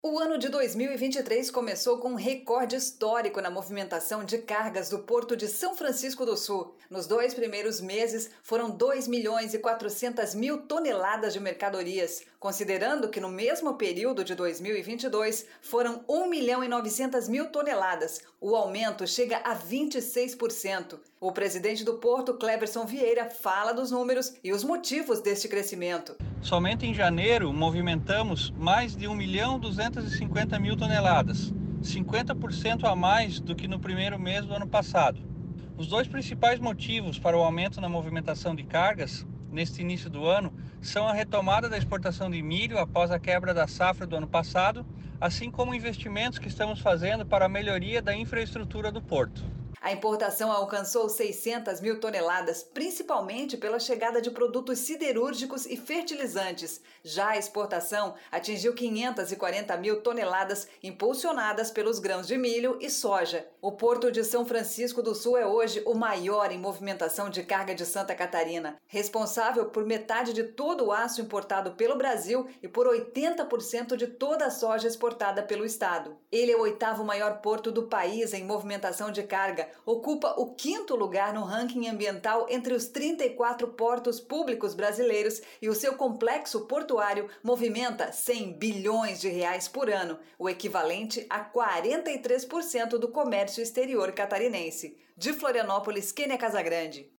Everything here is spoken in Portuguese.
O ano de 2023 começou com um recorde histórico na movimentação de cargas do Porto de São Francisco do Sul. Nos 2 primeiros meses, foram 2.400.000 toneladas de mercadorias, considerando que no mesmo período de 2022 foram 1.900.000 toneladas. O aumento chega a 26%. O presidente do Porto, Cleberson Vieira, fala dos números e os motivos deste crescimento. Somente em janeiro movimentamos mais de 1.250.000 toneladas, 50% a mais do que no primeiro mês do ano passado. Os dois principais motivos para o aumento na movimentação de cargas neste início do ano são a retomada da exportação de milho após a quebra da safra do ano passado, assim como investimentos que estamos fazendo para a melhoria da infraestrutura do porto. A importação alcançou 600.000 toneladas, principalmente pela chegada de produtos siderúrgicos e fertilizantes. Já a exportação atingiu 540.000 toneladas, impulsionadas pelos grãos de milho e soja. O Porto de São Francisco do Sul é hoje o maior em movimentação de carga de Santa Catarina, responsável por metade de todo o aço importado pelo Brasil e por 80% de toda a soja exportada pelo estado. Ele é o 8º maior porto do país em movimentação de carga, ocupa o 5º lugar no ranking ambiental entre os 34 portos públicos brasileiros e o seu complexo portuário movimenta 100 bilhões de reais por ano, o equivalente a 43% do comércio exterior catarinense. De Florianópolis, Kênia Casagrande.